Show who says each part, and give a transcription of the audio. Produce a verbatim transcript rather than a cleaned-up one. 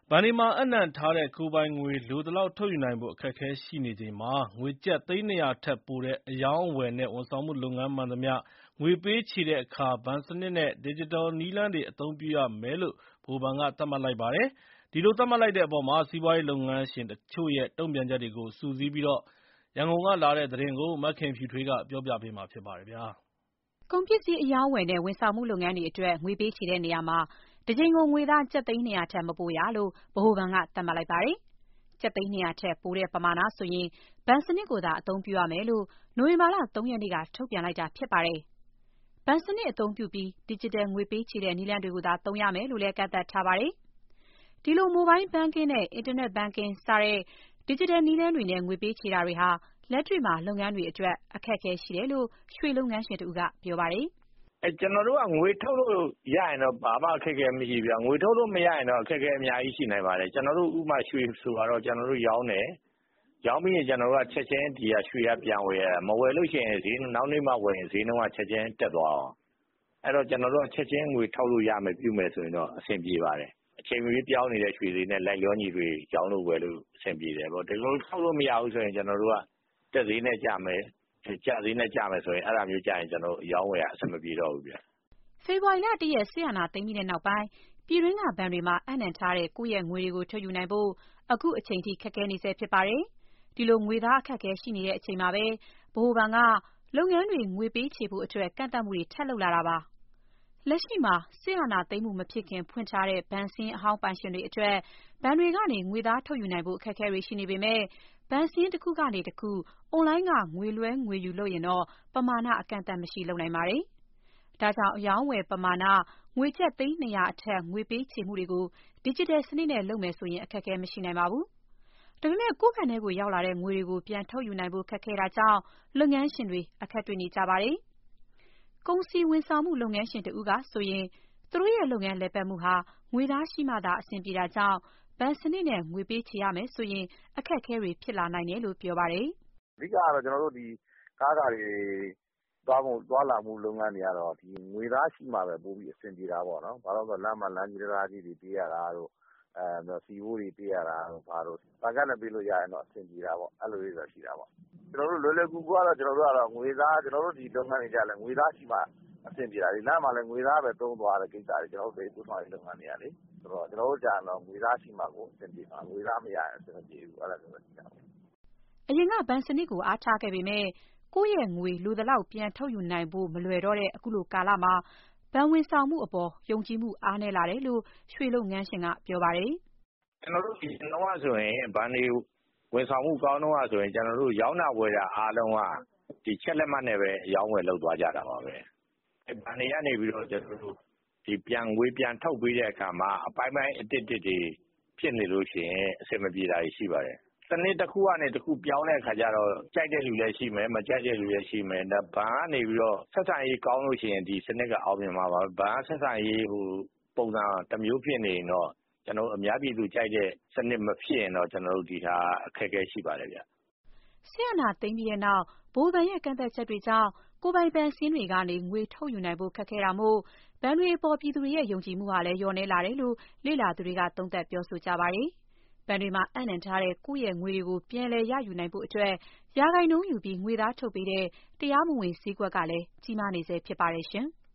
Speaker 1: ဘဏ်တွေမှာအပ်နှံထားတဲ့ကိုယ်ပိုင်ငွေလိုသလောက်ထုတ်ယူနိုင်ဖို့အခက်အခဲရှိနေချိန်မှာငွေကျပ်သိန်း၂၀၀ထက်ပိုတဲ့အရောင်းအဝယ်နဲ့ဝန်ဆောင်မှုလုပ်ငန်းမှန်သမျှငွေပေးချေတဲ့အခါဘဏ်စနစ်နဲ့ဒီဂျစ်တယ်နည်းလမ်းတွေအသုံးပြုရမယ်လို့ဗဟိုဘဏ်ကသတ်မှတ်လိုက်ပါတယ်။ဒီလိုသတ်မှတ်လိုက်တဲ့အပေါ်မှာစီးပွားရေးလုပ်ငန်းရှင်တချို့ရဲ့တုံ့ပြန်ချက်တွေကိုစုစည်းပြီးရန်ကုန်ကလာတဲ့သတင်းကိုမခင်ဖြူထွေးကပြောပြပေးမှာဖြစ်ပါတယ်
Speaker 2: ။ကုန်ပစ္စည်းအရောင်းအဝယ်နဲ့ဝန်ဆောင်မှုလုပ်ငန်းတွေအတွက်ငွေပေးချေတဲ့နေရာမှာတကြိမ်ကိုငွေသားကျပ်သိန်း၂၀၀ထက်မပိုရလို့ဗဟိုဘဏ်ကသတ်မှတ်လိုက်ပါတယ်။ကျပ်သိန်း၂၀၀ထက်ပိုတဲ့ပမာဏဆိုရင်ဘဏ်စနစ်ကိုသာအသုံးပြုရမယ်လို့နိုဝင်ဘာလ၃ရက်နေ့ကထုတ်ပြန်လိုက်တာဖြစ်ပါတယ်။ဘဏ်စနစ်အသုံးပြုပြီးဒီဂျစ်တယ်ငွေပေးချေတဲ့နည်းလမ်းတွေကိုသာသုံးရမယ်လို့လည်းကန့်သတ်ထားပါတယ်။ဒီလို Mobile Banking နဲ့ Internet Banking စတဲ့ဒီဂျစ်တယ်နည်းလမ်းတွေနဲ့ငွေပေးချေတာတွေဟာလက်တွေ့မှာလုပ်ငန်းတွေအတွက်အခက်အခဲရှိတယ်လို့ရွှေလုပ်ငန်းရှင်တဦးကပြောပါတယ်
Speaker 3: ။အဲကျွန်တော်တို့ကငွေထုတ်လို့ရရင်တော့ဘာမှအခက်အခဲမရှိဘူးဗျ။ငွေထုတ်လို့မရရင်တော့အခက်အခဲအများကြီးရှိနိုင်ပါတယ်။ကျွန်တော်တို့ဥပမာရွှေဆိုတော့ကျွန်တော်တို့ရောင်းတယ်။ရောင်းပြီးရင်ကျွန်တော်တို့ကချက်ချင်းဒီကရွှေကပြန်ဝယ်ရတာမဝယ်လို့ရှိရင်ဈေးနောက်နေ့မှဝယ်ရင်ဈေးနှုန်းကချက်ချင်းတက်သွားအောင်။အဲ့တော့ကျွန်တော်တို့ကချက်ချင်းငွေထုတ်လို့ရမယ်ပြုမယ်ဆိုရင်တော့အဆင်ပြေပါတယ်။အချိန်မီပြောင်းနေတဲ့ရွှေတွေနဲ့လိုက်လျောညီတွေရောင်းလို့ဝယ်လို့အဆင်ပြေတယ်ပေါ့။ဒီလိုထုတ်လို့မရဘူးဆိုရင်ကျွန်တော်တို့ကတက်ဈေးနဲ့ကြမယ်ကျဈေးနဲ့ကြမယ်ဆိုရင်အဲ့ဒါမျိုးကြရင်ကျွန်တော်တို့ရောင်းဝယ်ရအဆင်မပြေတော့ဘူးဗျ
Speaker 2: ။ဖေဖော်ဝါရီလ၁ရက်စစ်အာဏာသိမ်းပြီးတဲ့နောက်ပိုင်းပြည်တွင်းကဘဏ်တွေမှာအပ်နှံထားတဲ့ကိုယ့်ရဲ့ငွေတွေကိုထုတ်ယူနိုင်ဖို့အခုအချိန်ထိခက်ခဲနေဆဲဖြစ်ပါတယ်။ဒီလိုငွေသားအခက်အခဲရှိနေတဲ့အချိန်မှာပဲဗဟိုဘဏ်ကလုပ်ငန်းတွေငွေပေးချေဖို့အတွက်ကန့်သတ်မှုတွေထပ်လုပ်လာတာပါ။လက်ရှိမှာစစ်အာဏာသိမ်းမှုမဖြစ်ခင်ဖွင့်ထားတဲ့ဘဏ်စာရင်းအဟောင်းပိုင်ရှင်တွေအတွက်ဘဏ်တွေကနေငွေသားထုတ်ယူနိုင်ဖို့အခက်အခဲတွေရှိနေပေမဲ့ဘဏ်စာရင်းတစ်ခုကနေတစ်ခုအွန်လိုင်းကငွေလွှဲငွေယူလုပ်ရင်တော့ပမာဏအကန့်အသတ်မရှိလုပ်နိုင်ပါတယ်။ဒါကြောင့်အရောင်းအဝယ်ပမာဏငွေကျပ်သိန်း၂၀၀အထက်ငွေပေးချေမှုတွေကိုဒီဂျစ်တယ်စနစ်နဲ့လုပ်မယ်ဆိုရင်အခက်အခဲမရှိနိုင်ပါဘူး။ဒါပေမဲ့ကိုယ့်ဘဏ်ထဲကိုရောက်လာတဲ့ငွေတွေကိုပြန်ထုတ်ယူနိုင်ဖို့ခက်ခဲတာကြောင့်လုပ်ငန်းရှင်တွေအခက်တွေ့နေကြပါတယ်။ကုန်စည်ဝန်ဆောင်မှုလုပ်ငန်းရှင်တဦးကဆိုရင်သူတို့ရဲ့လုပ်ငန်းလည်ပတ်မှုဟာငွေသားရှိမှသာအဆင်ပြေတာကြောင့်ဘဏ်စနစ်နဲ့ငွေပေးချေရမယ်ဆိုရင်အခက်အခဲတွေဖြစ်လာနိုင်တယ်လို့ပြောပါတယ်
Speaker 4: ။အဓိကကတော့ကျွန်တော်တို့ဒီကားကားတွေသွားဖို့သွားလာမှုလုပ်ငန်းတွေကတော့ဒီငွေသားရှိမှပဲပို့ပြီးအဆင်ပြေတာပေါ့နော်။ဘာလို့လဲဆိုတော့လမ်းမှာလမ်းကြီးတရားကြီးတွေပေးရတာတို့အဲစီဘိုးတွေပေးရတာတို့ဘာလို့ဘာကနဲ့ပေးလို့ရရင်တော့အဆင်ပြေတာပေါ့အဲ့လိုလေးတော့ရှိတာပေါ့ကျွန်တော်တို့လွယ်လွယ်ကူကူကတော့ကျွန်တော်တို့ကတော့ငွေသားကျွန်တော်တို့ဒီလုပ်ငန်းတွေကြလဲငွေသားရှိမှအဆင်ပြေတာဒီလမ်းမှာလည်းငွေသားပဲသုံးသွားတဲ့ကိစ္စတွေကျွန်တော်တို့ဒီပို့ဆောင်ရေးလုပ်ငန်းတွေကလေဆိုတော့ကျွန်တော်တို့ကြာတော့ငွေသားရှိမှကိုအဆင်ပြေမှာငွေသားမရရင်အဆင်မပြေဘူးအဲ့ဒါမျိုးပဲရှိတာပေါ့
Speaker 2: အရင်ကဘဏ်စနစ်ကိုအားထားခဲ့ပေမဲ့ကိုယ့်ရဲ့ငွေလိုသလောက်ပြန်ထုတ်ယူနိုင်ဖို့မလွယ်တော့တဲ့အခုလိုကာလမှာဘဏ်ဝန်ဆောင်မှုအပေါ်ယုံကြည်မှုအားနည်းလာတယ်လို့ရွှေလုပ်ငန်းရှင်ကပြောပါတယ်
Speaker 3: ။ကျွန်တော်တို့ဒီတော့ဆိုရင်ဘဏ်တွေဝန်ဆောင်မှုကောင်းတော့ဆိုရင်ကျွန်တော်တို့ရောင်းတာဝယ်တာအားလုံးကဒီချက်လက်မှတ်နဲ့ပဲအရောင်းဝယ်လုပ်သွားကြတာပါပဲ။အဲဘဏ်တွေကနေပြီးတော့ကျွန်တော်တို့ဒီပြန်ငွေပြန်ထုတ်ပေးတဲ့အခါမှာအပိုင်းပိုင်းအတစ်တစ်တွေဖြစ်နေလို့ရှိရင်အဆင်မပြေတာရှိပါတယ်။စနစ်တစ်ခုကနေတစ်ခုပြောင်းတဲ့အခါကျတော့ကြိုက်တဲ့လူလည်းရှိမယ်မကြိုက်တဲ့လူလည်းရှိမယ်ဒါဘဏ်ကနေပြီးတော့ဆက်ဆံရေးကောင်းလို့ရှိရင်ဒီစနစ်ကအောင်မြင်မှာပါဘဏ်ဆက်ဆံရေးဟိုပုံစံတစ်မျိုးဖြစ်နေရင်တော့ကျွန်တော်အများပြည်သူကြိုက်တဲ့စနစ်မဖြစ်ရင်တော့ကျွန်တော်တို့ဒီဟာအခက်အခဲရှိပါတယ်ဗျ
Speaker 2: ဆရာနာသိမ့်ပြီးတဲ့နောက်ဘိုးဘဏ်ရဲ့ကန့်သက်ချက်တွေကြောင့်ကိုပိုင်ဘဏ်စင်းတွေကနေငွေထုတ်ယူနိုင်ဖို့ခက်ခဲတာမို့ဘဏ်တွေပေါ်ပြည်သူတွေရဲ့ယုံကြည်မှုဟာလည်းလျော့နည်းလာတယ်လို့လေ့လာသူတွေကသုံးသပ်ပြောဆိုကြပါတယ်ဘဏ်တွေမှာအနှံထားတဲ့ကိုယ့်ရဲ့ငွေတွေကိုပြန်လည်ရယူနိုင်ဖို့အတွက်ရာဂိုင်နှုန်းယူပြီးငွေသားထုတ်ပေးတဲ့တရားမဝင်ဈေးကွက်ကလည်းကြီးမားနေဆဲဖြစ်ပါတယ်ရှင်။